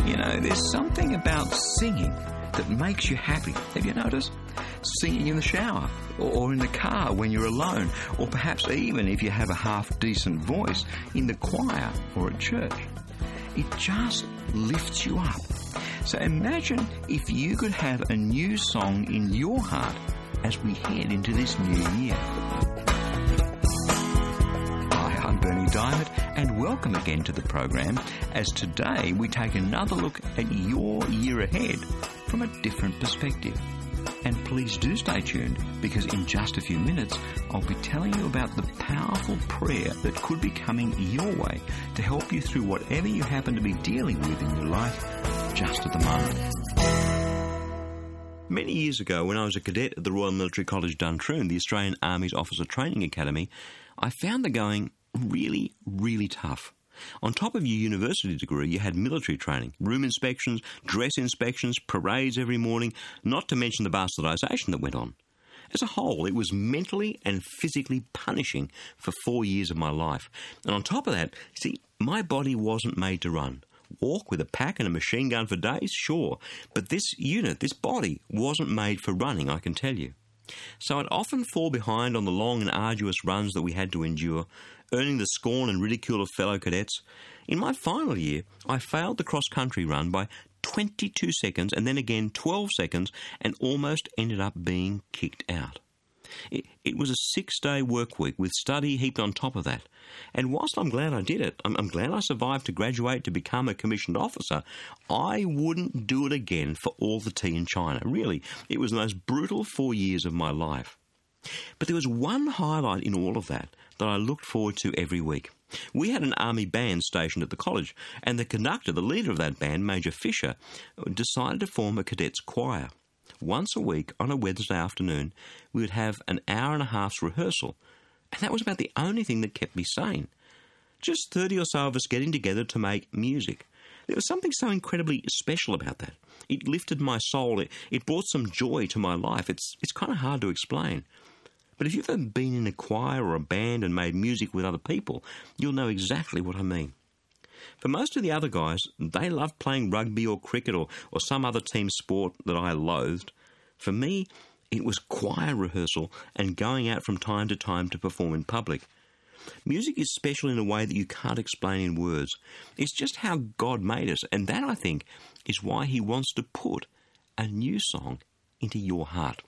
You know, there's something about singing that makes you happy. Have you noticed? Singing in the shower or in the car when you're alone, or perhaps even if you have a half-decent voice in the choir or at church. It just lifts you up. So imagine if you could have a new song in your heart as we head into this new year. Hi, I'm Bernie Diamond, and welcome again to the program, as today we take another look at your year ahead from a different perspective. And please do stay tuned, because in just a few minutes I'll be telling you about the powerful prayer that could be coming your way to help you through whatever you happen to be dealing with in your life just at the moment. Many years ago, when I was a cadet at the Royal Military College Duntroon, the Australian Army's Officer Training Academy, I found the going really, really tough. On top of your university degree, you had military training, room inspections, dress inspections, parades every morning, not to mention the bastardisation that went on. As a whole, it was mentally and physically punishing for 4 years of my life. And on top of that, see, my body wasn't made to run. Walk with a pack and a machine gun for days? Sure. But this unit, this body, wasn't made for running, I can tell you. So I'd often fall behind on the long and arduous runs that we had to endure, earning the scorn and ridicule of fellow cadets. In my final year, I failed the cross-country run by 22 seconds and then again 12 seconds and almost ended up being kicked out. It was a 6-day work week with study heaped on top of that. And whilst I'm glad I did it, I'm glad I survived to graduate to become a commissioned officer, I wouldn't do it again for all the tea in China. Really, it was the most brutal 4 years of my life. But there was one highlight in all of that I looked forward to every week. We had an army band stationed at the college, and the conductor, the leader of that band, Major Fisher, decided to form a cadets choir. Once a week on a Wednesday afternoon, we would have an hour and a half's rehearsal, and that was about the only thing that kept me sane. Just 30 or so of us getting together to make music. There was something so incredibly special about that. It lifted my soul. It brought some joy to my life. It's kind of hard to explain. But if you've ever been in a choir or a band and made music with other people, you'll know exactly what I mean. For most of the other guys, they loved playing rugby or cricket or some other team sport that I loathed. For me, it was choir rehearsal and going out from time to time to perform in public. Music is special in a way that you can't explain in words. It's just how God made us, and that, I think, is why He wants to put a new song into your heart.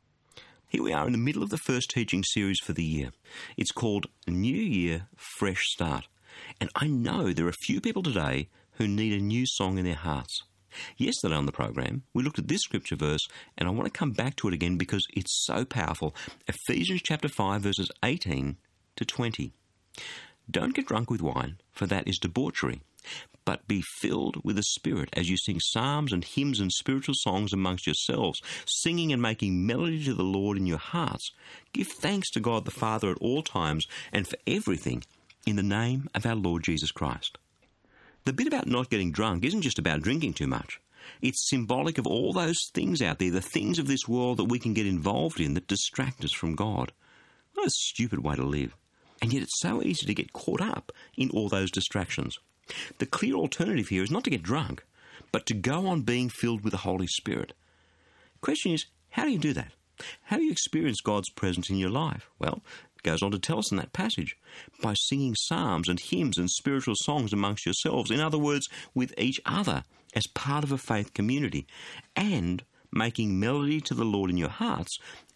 Here we are in the middle of the first teaching series for the year. It's called New Year, Fresh Start. And I know there are a few people today who need a new song in their hearts. Yesterday on the program, we looked at this scripture verse, and I want to come back to it again because it's so powerful. Ephesians chapter 5, verses 18 to 20. Don't get drunk with wine, for that is debauchery, but be filled with the Spirit as you sing psalms and hymns and spiritual songs amongst yourselves, singing and making melody to the Lord in your hearts. Give thanks to God the Father at all times and for everything in the name of our Lord Jesus Christ. The bit about not getting drunk isn't just about drinking too much. It's symbolic of all those things out there, the things of this world that we can get involved in that distract us from God. What a stupid way to live. And yet it's so easy to get caught up in all those distractions. The clear alternative here is not to get drunk, but to go on being filled with the Holy Spirit. The question is, how do you do that? How do you experience God's presence in your life? Well, it goes on to tell us in that passage, by singing psalms and hymns and spiritual songs amongst yourselves, in other words, with each other as part of a faith community, and making melody to the Lord in your hearts,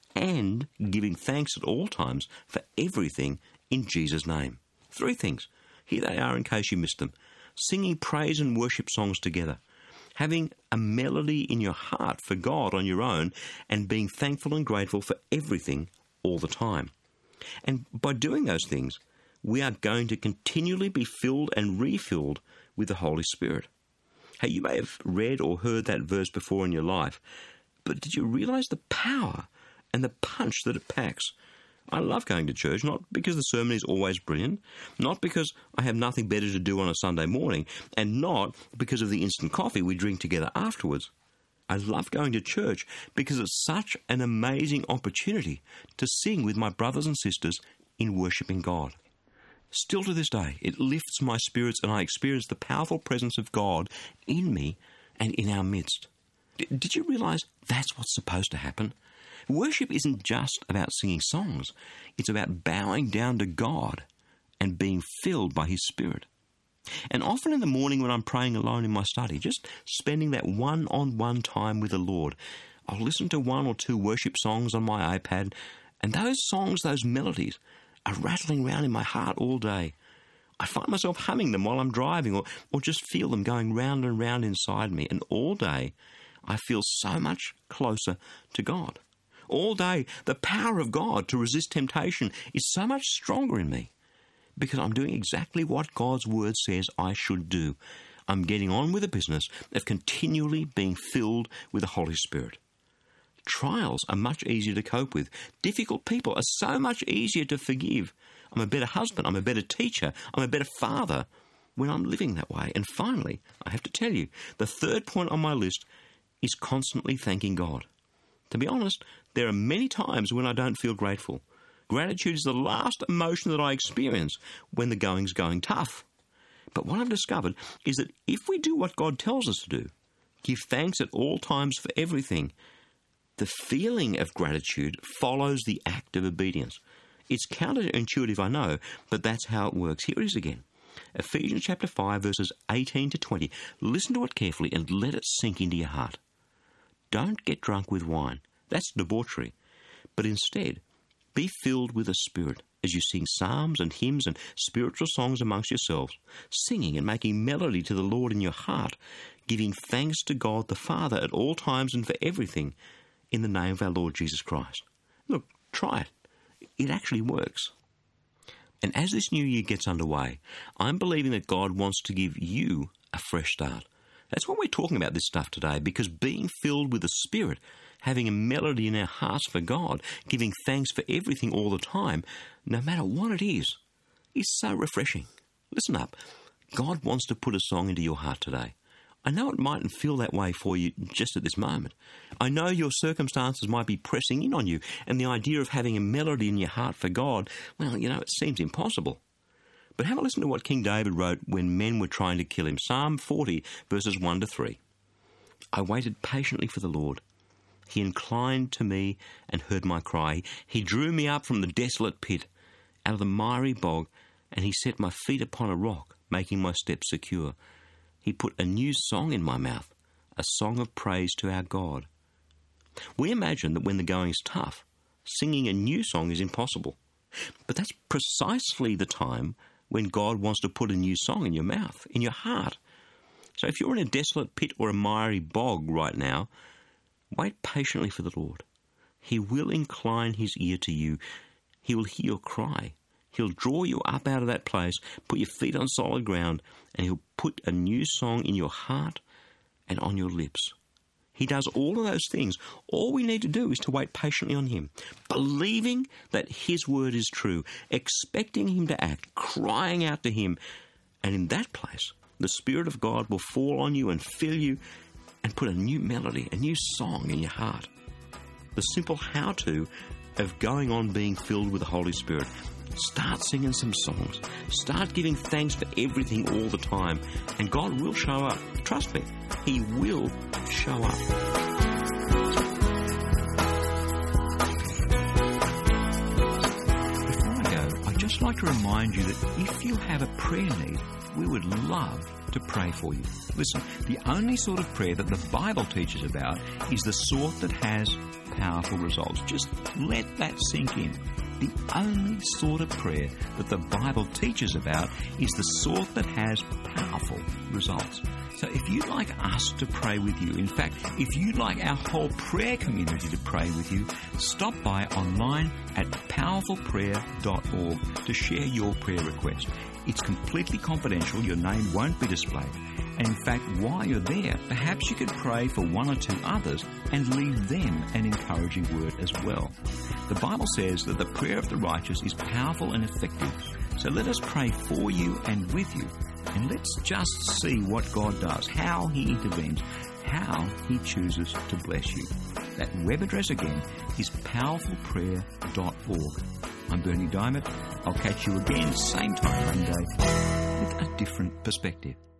and giving thanks at all times for everything in Jesus' name. 3 things. Here they are in case you missed them. Singing praise and worship songs together, having a melody in your heart for God on your own, and being thankful and grateful for everything all the time. And by doing those things, we are going to continually be filled and refilled with the Holy Spirit. Hey, you may have read or heard that verse before in your life, but did you realize the power and the punch that it packs? I love going to church, not because the sermon is always brilliant, not because I have nothing better to do on a Sunday morning, and not because of the instant coffee we drink together afterwards. I love going to church because it's such an amazing opportunity to sing with my brothers and sisters in worshipping God. Still to this day, it lifts my spirits and I experience the powerful presence of God in me and in our midst. Did you realise that's what's supposed to happen? Worship isn't just about singing songs. It's about bowing down to God and being filled by His Spirit. And often in the morning when I'm praying alone in my study, just spending that one-on-one time with the Lord, I'll listen to 1 or 2 worship songs on my iPad, and those songs, those melodies, are rattling around in my heart all day. I find myself humming them while I'm driving or just feel them going round and round inside me, and all day I feel so much closer to God. All day, the power of God to resist temptation is so much stronger in me because I'm doing exactly what God's Word says I should do. I'm getting on with the business of continually being filled with the Holy Spirit. Trials are much easier to cope with. Difficult people are so much easier to forgive. I'm a better husband, I'm a better teacher, I'm a better father when I'm living that way. And finally, I have to tell you, the third point on my list is constantly thanking God. To be honest, there are many times when I don't feel grateful. Gratitude is the last emotion that I experience when the going's going tough. But what I've discovered is that if we do what God tells us to do, give thanks at all times for everything, the feeling of gratitude follows the act of obedience. It's counterintuitive, I know, but that's how it works. Here it is again. Ephesians chapter 5, verses 18 to 20. Listen to it carefully and let it sink into your heart. Don't get drunk with wine. That's debauchery. But instead, be filled with the Spirit as you sing psalms and hymns and spiritual songs amongst yourselves, singing and making melody to the Lord in your heart, giving thanks to God the Father at all times and for everything in the name of our Lord Jesus Christ. Look, try it. It actually works. And as this new year gets underway, I'm believing that God wants to give you a fresh start. That's what we're talking about this stuff today, because being filled with the Spirit, having a melody in our hearts for God, giving thanks for everything all the time, no matter what it is so refreshing. Listen up. God wants to put a song into your heart today. I know it mightn't feel that way for you just at this moment. I know your circumstances might be pressing in on you, and the idea of having a melody in your heart for God, well, it seems impossible. But have a listen to what King David wrote when men were trying to kill him. Psalm 40, verses 1 to 3. I waited patiently for the Lord. He inclined to me and heard my cry. He drew me up from the desolate pit, out of the miry bog, and he set my feet upon a rock, making my steps secure. He put a new song in my mouth, a song of praise to our God. We imagine that when the going's tough, singing a new song is impossible. But that's precisely the time when God wants to put a new song in your mouth, in your heart. So if you're in a desolate pit or a miry bog right now, wait patiently for the Lord. He will incline his ear to you. He will hear your cry. He'll draw you up out of that place, put your feet on solid ground, and he'll put a new song in your heart and on your lips. He does all of those things. All we need to do is to wait patiently on him, believing that his word is true, expecting him to act, crying out to him. And in that place, the Spirit of God will fall on you and fill you and put a new melody, a new song in your heart. The simple how-to of going on being filled with the Holy Spirit. Start singing some songs. Start giving thanks for everything all the time. And God will show up. Trust me, he will show up. Before I go, I'd just like to remind you that if you have a prayer need, we would love to pray for you. Listen, the only sort of prayer that the Bible teaches about is the sort that has powerful results. Just let that sink in. The only sort of prayer that the Bible teaches about is the sort that has powerful results. So if you'd like us to pray with you, in fact, if you'd like our whole prayer community to pray with you, stop by online at powerfulprayer.org to share your prayer request. It's completely confidential. Your name won't be displayed. And in fact, while you're there, perhaps you could pray for 1 or 2 others and leave them an encouraging word as well. The Bible says that the prayer of the righteous is powerful and effective. So let us pray for you and with you. And let's just see what God does, how he intervenes, how He chooses to bless you. That web address again is powerfulprayer.org. I'm Berni Dymet. I'll catch you again, same time Monday, with a different perspective.